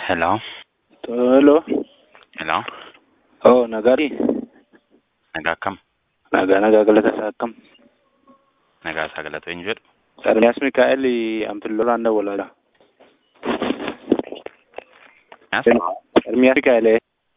Hello. Hello. Hello. Oh, nagari. Nagaa kam? Nagaa galata sakam. Nagaa sagalatu hin jedhu. Sarmias Mikael Ampilolanda wala. Yes. Sarmias Mikael.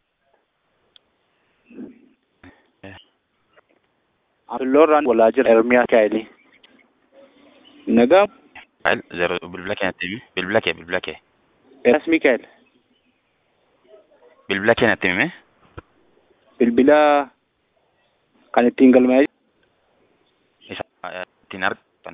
Ampilolanda wala jira Sarmias Mikael. Nagaa. File zero bilbila keenyatti himi. Bilbila kee. Sarmias Mikael. Bilbila keenyatti himi. Bilbila kan ittiin galmaa'e. Isa ittiin argatan.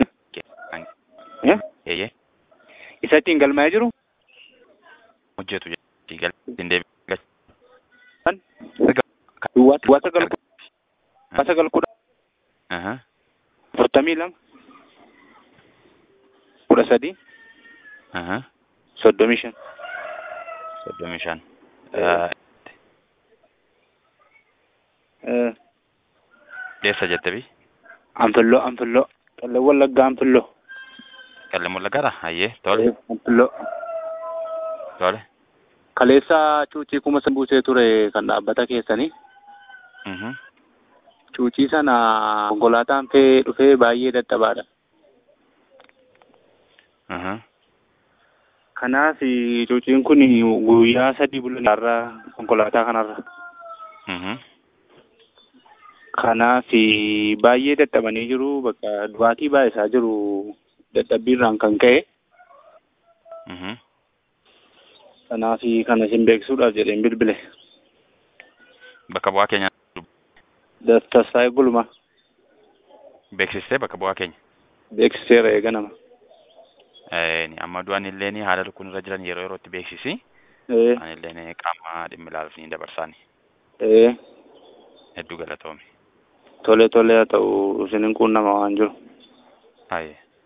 Eeyyee. Isa ittiin galmaa'e jiru. Hojjetu jechuudha. Galtiin deebiin Kan duwwaa sagal kudha. 42 13 35 35. Deessa jettebi. Anfilloo. Qallee Wallaggaa Anfilloo. Qallee Wallaggaadha. Hayyee. Tole. Anfilloo. Tole. Kaleessa cuucii kuma san buusee ture kan dhaabbata keessanii. Cuucii sana konkolaataan fee dhufee baay'ee dadhabaadha. Kanaaf cuuciin kun guyyaa 3 bulanirra konkolaataa kanarra. Kanaaf baay'ee dadhabanii jiru. Bakka dhibaatii baay'isaa jiru dadhabbiirraan kan ka'e. Kanaaf kana isin beeksisuudhaaf jedheen bilbile. Bakka bu'aa keenya. Tasaayii Guluma. Beeksistee bakka bu'aa keenya. Beeksiseera eeganama. Amma du'an illee haala lukkuun irra jiran yeroo yerootti beeksisi. Ani illee qaama dhimmi ilaaluuf ni dabarsaani. Hedduu galatoomi. Tole haa ta'u isinin quunnama waan jiru. Aye.